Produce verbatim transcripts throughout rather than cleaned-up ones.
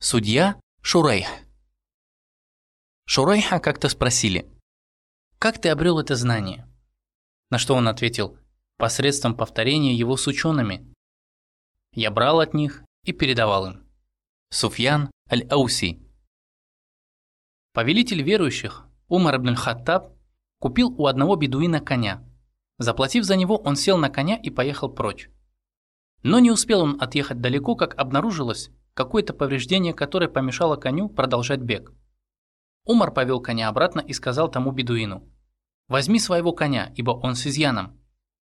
Судья Шурейх. Шурейха как-то спросили: «Как ты обрел это знание?» На что он ответил: «Посредством повторения его с учеными. Я брал от них и передавал им». Суфьян аль-Ауси. Повелитель верующих Умар ибн аль-Хаттаб купил у одного бедуина коня. Заплатив за него, он сел на коня и поехал прочь. Но не успел он отъехать далеко, как обнаружилось какое-то повреждение, которое помешало коню продолжать бег. Умар повел коня обратно и сказал тому бедуину: «Возьми своего коня, ибо он с изъяном».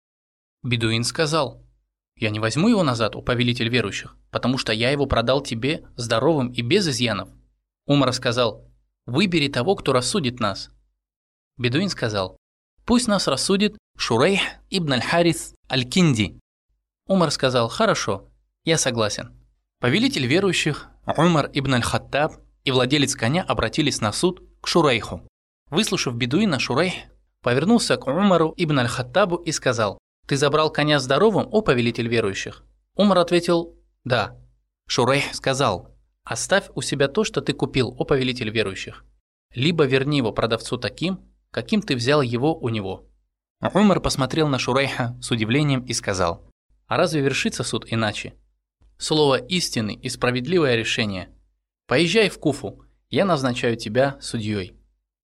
Бедуин сказал: «Я не возьму его назад, о повелитель верующих, потому что я его продал тебе здоровым и без изъянов». Умар сказал: «Выбери того, кто рассудит нас». Бедуин сказал: «Пусть нас рассудит Шурейх ибн аль-Харис аль-Кинди». Умар сказал: «Хорошо, я согласен». Повелитель верующих Умар ибн аль-Хаттаб и владелец коня обратились на суд к Шурейху. Выслушав бедуина, Шурейх повернулся к Умару ибн аль-Хаттабу и сказал: «Ты забрал коня здоровым, о повелитель верующих?» Умар ответил: «Да». Шурейх сказал: «Оставь у себя то, что ты купил, о повелитель верующих, либо верни его продавцу таким, каким ты взял его у него». Умар посмотрел на Шурейха с удивлением и сказал: «А разве вершится суд иначе? Слово истины и справедливое решение. Поезжай в Куфу, я назначаю тебя судьей».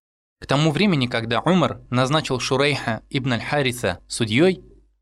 К тому времени, когда Умар назначил Шурейха ибн аль-Хариса судьей,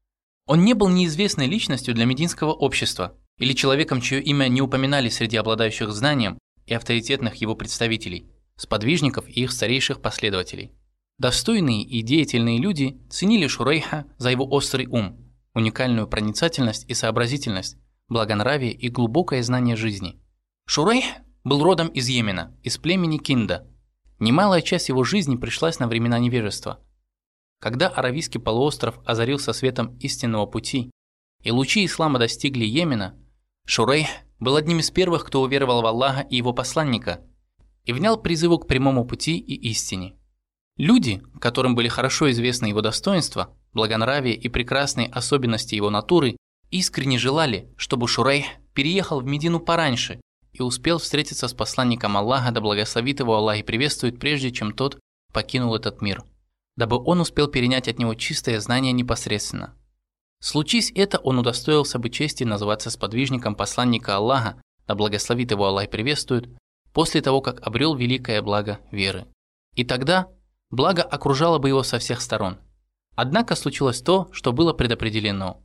он не был неизвестной личностью для мединского общества или человеком, чье имя не упоминали среди обладающих знанием и авторитетных его представителей, сподвижников и их старейших последователей. Достойные и деятельные люди ценили Шурейха за его острый ум, уникальную проницательность и сообразительность, благонравие и глубокое знание жизни. Шурейх был родом из Йемена, из племени Кинда. Немалая часть его жизни пришлась на времена невежества. Когда Аравийский полуостров озарился светом истинного пути и лучи ислама достигли Йемена, Шурейх был одним из первых, кто уверовал в Аллаха и его посланника и внял призыву к прямому пути и истине. Люди, которым были хорошо известны его достоинства, благонравие и прекрасные особенности его натуры, искренне желали, чтобы Шурейх переехал в Медину пораньше и успел встретиться с посланником Аллаха, да благословит его Аллах и приветствует, прежде чем тот покинул этот мир, дабы он успел перенять от него чистое знание непосредственно. Случись это, он удостоился бы чести называться сподвижником посланника Аллаха, да благословит его Аллах и приветствует, после того, как обрел великое благо веры. И тогда благо окружало бы его со всех сторон. Однако случилось то, что было предопределено.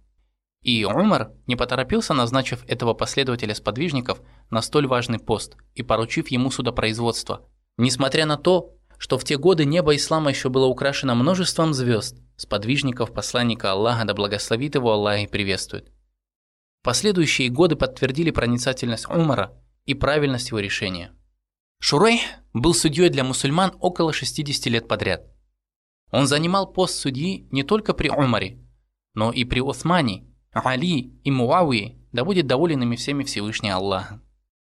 И Умар не поторопился, назначив этого последователя сподвижников на столь важный пост и поручив ему судопроизводство, несмотря на то, что в те годы небо ислама еще было украшено множеством звезд, сподвижников посланника Аллаха, да благословит его Аллах и приветствует. Последующие годы подтвердили проницательность Умара и правильность его решения. Шурейх был судьей для мусульман около шестидесяти лет подряд. Он занимал пост судьи не только при Умаре, но и при Усмане, Али и Муавии, да будет доволен ими всеми Всевышний Аллах.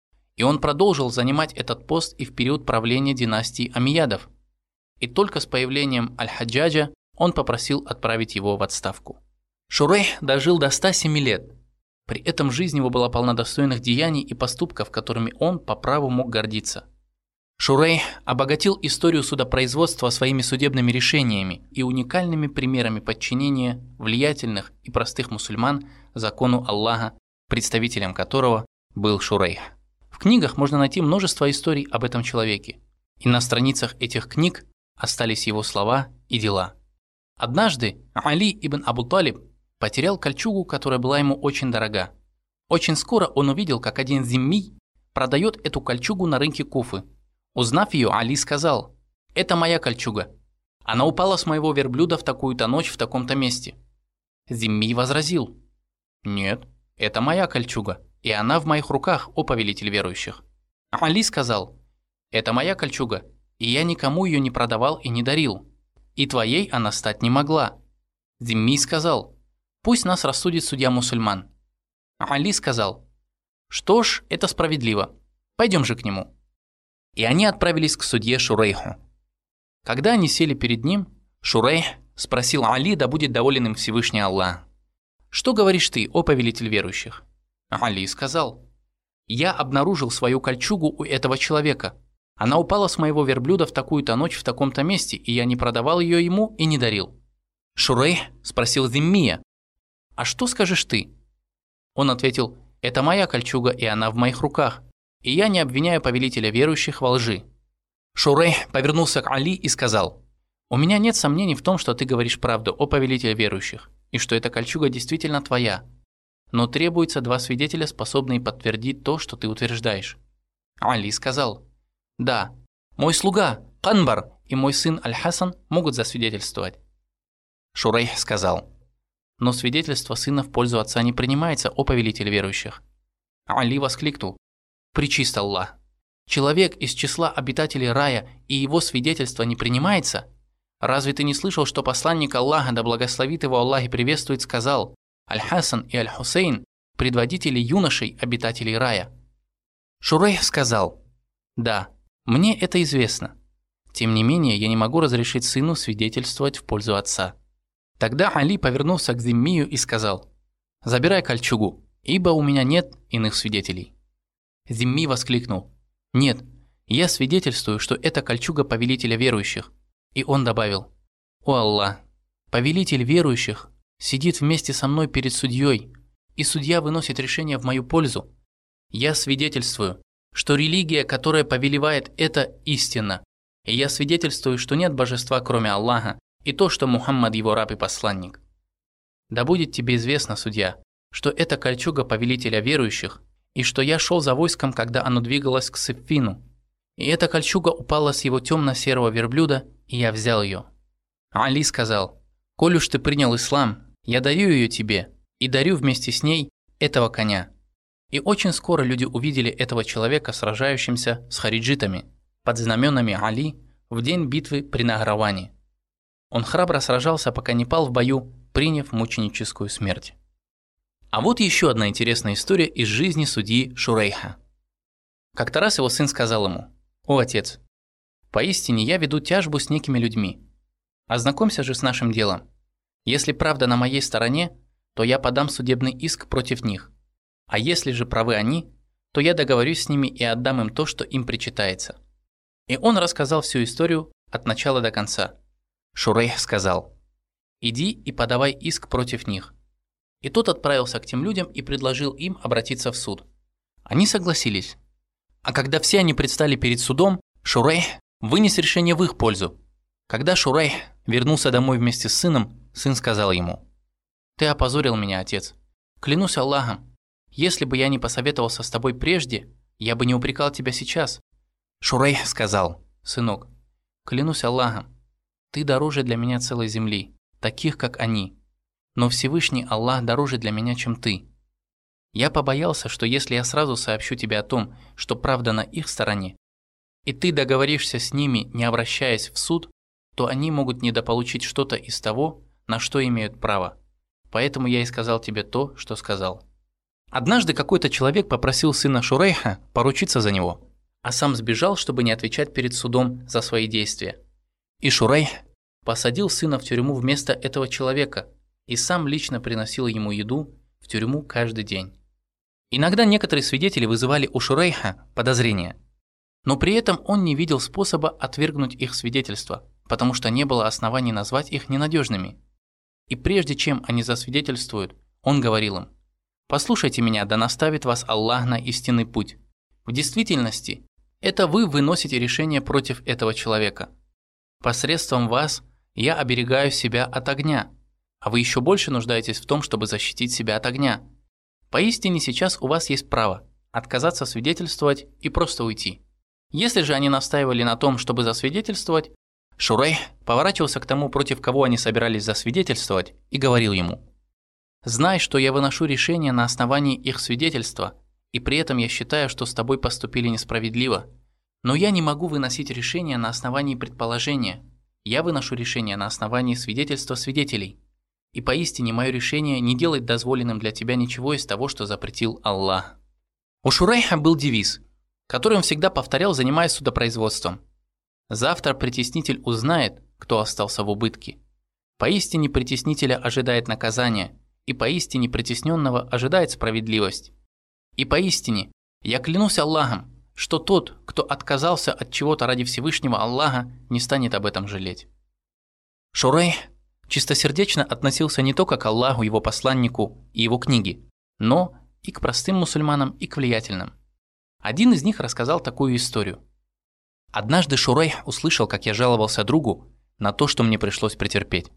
И он продолжил занимать этот пост и в период правления династии Амиядов. И только с появлением Аль-Хаджаджа он попросил отправить его в отставку. Шурейх дожил до ста семи лет. При этом жизнь его была полна достойных деяний и поступков, которыми он по праву мог гордиться. Шурейх обогатил историю судопроизводства своими судебными решениями и уникальными примерами подчинения влиятельных и простых мусульман закону Аллаха, представителем которого был Шурейх. В книгах можно найти множество историй об этом человеке, и на страницах этих книг остались его слова и дела. Однажды Али ибн Абу Талиб потерял кольчугу, которая была ему очень дорога. Очень скоро он увидел, как один зимми продает эту кольчугу на рынке Куфы. Узнав ее, Али сказал: «Это моя кольчуга. Она упала с моего верблюда в такую-то ночь в таком-то месте». Зимми возразил: «Нет, это моя кольчуга, и она в моих руках, о повелитель верующих». Али сказал: «Это моя кольчуга, и я никому ее не продавал и не дарил, и твоей она стать не могла». Зимми сказал: «Пусть нас рассудит судья мусульман». Али сказал: «Что ж, это справедливо, пойдем же к нему». И они отправились к судье Шурейху. Когда они сели перед ним, Шурейх спросил Али, да будет доволен им Всевышний Аллах: «Что говоришь ты, о повелитель верующих?» Али сказал: Я обнаружил свою кольчугу у этого человека. Она упала с моего верблюда в такую-то ночь в таком-то месте, и я не продавал ее ему и не дарил». Шурейх спросил Зиммия: «А что скажешь ты?» Он ответил: «Это моя кольчуга, и она в моих руках, и я не обвиняю повелителя верующих во лжи». Шурейх повернулся к Али и сказал: «У меня нет сомнений в том, что ты говоришь правду, о повелителе верующих, и что эта кольчуга действительно твоя. Но требуется два свидетеля, способные подтвердить то, что ты утверждаешь». Али сказал: «Да, мой слуга Канбар и мой сын Аль-Хасан могут засвидетельствовать». Шурейх сказал: «Но свидетельство сына в пользу отца не принимается, о повелитель верующих». Али воскликнул: «Пречист Аллах! Человек из числа обитателей рая, и его свидетельство не принимается? Разве ты не слышал, что посланник Аллаха, да благословит его Аллах и приветствует, сказал: Аль-Хасан и Аль-Хусейн – предводители юношей, обитателей рая?» Шурейх сказал: «Да, мне это известно. Тем не менее, я не могу разрешить сыну свидетельствовать в пользу отца». Тогда Али повернулся к Зиммию и сказал: «Забирай кольчугу, ибо у меня нет иных свидетелей». Зимми воскликнул: «Нет, я свидетельствую, что это кольчуга повелителя верующих». И он добавил: «О Аллах, повелитель верующих сидит вместе со мной перед судьей, и судья выносит решение в мою пользу. Я свидетельствую, что религия, которая повелевает, это истина, и я свидетельствую, что нет божества, кроме Аллаха, и то, что Мухаммад его раб и посланник. Да будет тебе известно, судья, что это кольчуга повелителя верующих, и что я шел за войском, когда оно двигалось к Сиффину, и эта кольчуга упала с его темно-серого верблюда, и я взял ее». Али сказал: «Коль уж ты принял ислам, я дарю ее тебе, и дарю вместе с ней этого коня». И очень скоро люди увидели этого человека, сражающимся с хариджитами, под знаменами Али в день битвы при Нахраване. Он храбро сражался, пока не пал в бою, приняв мученическую смерть. А вот еще одна интересная история из жизни судьи Шурейха. Как-то раз его сын сказал ему: «О, отец, поистине я веду тяжбу с некими людьми. Ознакомься же с нашим делом. Если правда на моей стороне, то я подам судебный иск против них. А если же правы они, то я договорюсь с ними и отдам им то, что им причитается». И он рассказал всю историю от начала до конца. Шурейх сказал: «Иди и подавай иск против них». И тот отправился к тем людям и предложил им обратиться в суд. Они согласились. А когда все они предстали перед судом, Шурейх вынес решение в их пользу. Когда Шурейх вернулся домой вместе с сыном, сын сказал ему: «Ты опозорил меня, отец. Клянусь Аллахом, если бы я не посоветовался с тобой прежде, я бы не упрекал тебя сейчас». Шурейх сказал: «Сынок, клянусь Аллахом, ты дороже для меня целой земли, таких как они. Но Всевышний Аллах дороже для меня, чем ты. Я побоялся, что если я сразу сообщу тебе о том, что правда на их стороне, и ты договоришься с ними, не обращаясь в суд, то они могут недополучить что-то из того, на что имеют право. Поэтому я и сказал тебе то, что сказал». Однажды какой-то человек попросил сына Шурейха поручиться за него, а сам сбежал, чтобы не отвечать перед судом за свои действия. И Шурейх посадил сына в тюрьму вместо этого человека и сам лично приносил ему еду в тюрьму каждый день. Иногда некоторые свидетели вызывали у Шурейха подозрения, но при этом он не видел способа отвергнуть их свидетельства, потому что не было оснований назвать их ненадежными. И прежде чем они засвидетельствуют, он говорил им: «Послушайте меня, да наставит вас Аллах на истинный путь. В действительности, это вы выносите решение против этого человека. Посредством вас я оберегаю себя от огня, а вы еще больше нуждаетесь в том, чтобы защитить себя от огня. Поистине сейчас у вас есть право отказаться свидетельствовать и просто уйти». Если же они настаивали на том, чтобы засвидетельствовать, Шурейх поворачивался к тому, против кого они собирались засвидетельствовать, и говорил ему: «Знай, что я выношу решение на основании их свидетельства, и при этом я считаю, что с тобой поступили несправедливо. Но я не могу выносить решение на основании предположения. Я выношу решение на основании свидетельства свидетелей. И поистине мое решение не делать дозволенным для тебя ничего из того, что запретил Аллах». У Шурейха был девиз, который он всегда повторял, занимаясь судопроизводством: «Завтра притеснитель узнает, кто остался в убытке. Поистине притеснителя ожидает наказание, и поистине притесненного ожидает справедливость. И поистине Я клянусь Аллахом, что тот, кто отказался от чего-то ради Всевышнего Аллаха, не станет об этом жалеть. Шурайх чистосердечно относился не только к Аллаху, его посланнику и его книге, но и к простым мусульманам, и к влиятельным. Один из них рассказал такую историю. Однажды Шурайх услышал, как я жаловался другу на то, что мне пришлось претерпеть.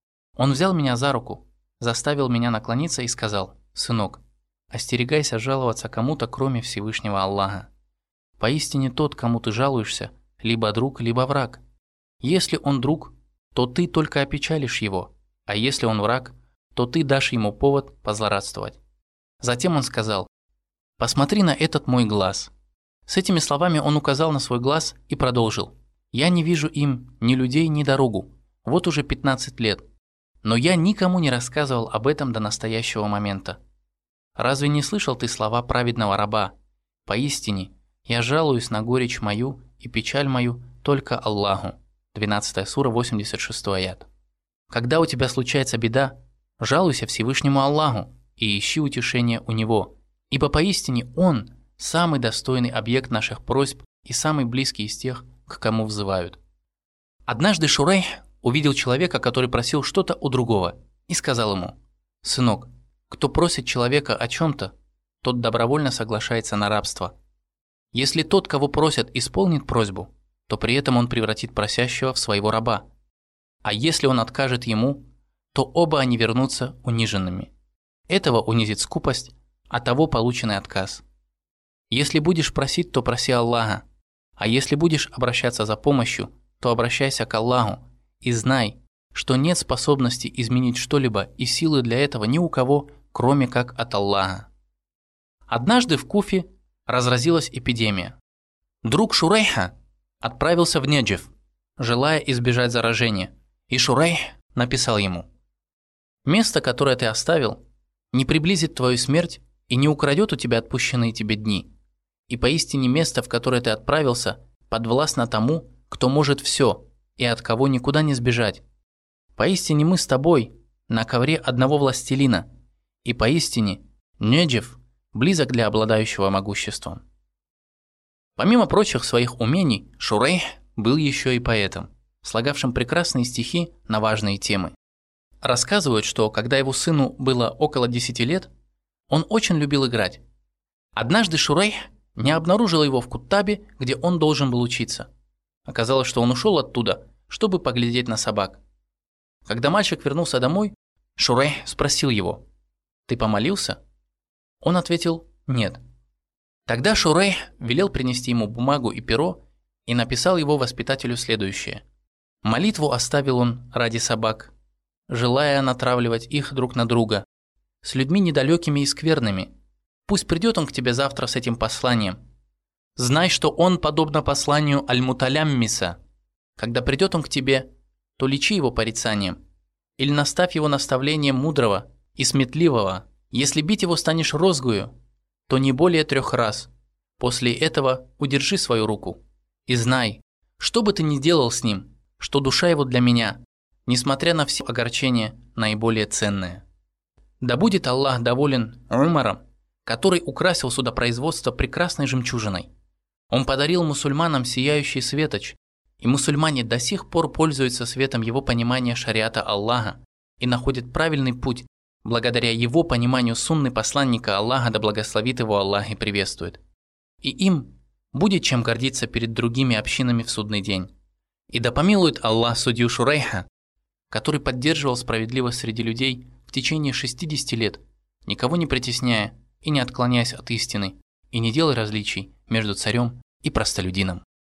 Он взял меня за руку, заставил меня наклониться и сказал: «Сынок, остерегайся жаловаться кому-то, кроме Всевышнего Аллаха. Поистине тот, кому ты жалуешься, либо друг, либо враг. Если он друг, то ты только опечалишь его, а если он враг, то ты дашь ему повод позлорадствовать». Затем он сказал: «Посмотри на этот мой глаз». С этими словами он указал на свой глаз и продолжил: «Я не вижу им ни людей, ни дорогу. Вот уже пятнадцать лет. Но я никому не рассказывал об этом до настоящего момента. Разве не слышал ты слова праведного раба? Поистине, я жалуюсь на горечь мою и печаль мою только Аллаху». двенадцатая сура, восемьдесят шестой аят. Когда у тебя случается беда, жалуйся Всевышнему Аллаху и ищи утешения у Него, ибо поистине Он – самый достойный объект наших просьб и самый близкий из тех, к кому взывают. Однажды Шурайх увидел человека, который просил что-то у другого, и сказал ему: «Сынок, кто просит человека о чем-то, тот добровольно соглашается на рабство. Если тот, кого просят, исполнит просьбу, то при этом он превратит просящего в своего раба. А если он откажет ему, то оба они вернутся униженными. Этого унизит скупость, а того полученный отказ. Если будешь просить, то проси Аллаха, а если будешь обращаться за помощью, то обращайся к Аллаху и знай, что нет способности изменить что-либо и силы для этого ни у кого, кроме как от Аллаха». Однажды в Куфе разразилась эпидемия. Друг Шурайха отправился в Неджев, желая избежать заражения, и Шурайх написал ему: «Место, которое ты оставил, не приблизит твою смерть и не украдет у тебя отпущенные тебе дни. И поистине место, в которое ты отправился, подвластно тому, кто может все и от кого никуда не сбежать. Поистине мы с тобой на ковре одного властелина, и поистине Неджев близок для обладающего могуществом». Помимо прочих своих умений, Шурайх был еще и поэтом, слагавшим прекрасные стихи на важные темы. Рассказывают, что когда его сыну было около десяти лет, он очень любил играть. Однажды Шурайх не обнаружил его в Куттабе, где он должен был учиться. Оказалось, что он ушел оттуда, чтобы поглядеть на собак. Когда мальчик вернулся домой, Шурайх спросил его: «Ты помолился?» Он ответил: «Нет». Тогда Шурайх велел принести ему бумагу и перо и написал его воспитателю следующее: «Молитву оставил он ради собак, желая натравливать их друг на друга, с людьми недалекими и скверными. Пусть придет он к тебе завтра с этим посланием. Знай, что он подобно посланию Аль-Муталяммиса. Когда придет он к тебе, то лечи его порицанием, или наставь его наставлением мудрого и сметливого. Если бить его станешь розгою, то не более трех раз. После этого удержи свою руку. И знай, что бы ты ни делал с ним, что душа его для меня, несмотря на все огорчения, наиболее ценная». Да будет Аллах доволен Умаром, который украсил судопроизводство прекрасной жемчужиной. Он подарил мусульманам сияющий светоч, и мусульмане до сих пор пользуются светом его понимания шариата Аллаха и находят правильный путь благодаря его пониманию сунны посланника Аллаха, да благословит его Аллах и приветствует. И им будет чем гордиться перед другими общинами в судный день. И да помилует Аллах судью Шурайха, который поддерживал справедливость среди людей в течение шестидесяти лет, никого не притесняя и не отклоняясь от истины, и не делая различий между царем и простолюдином.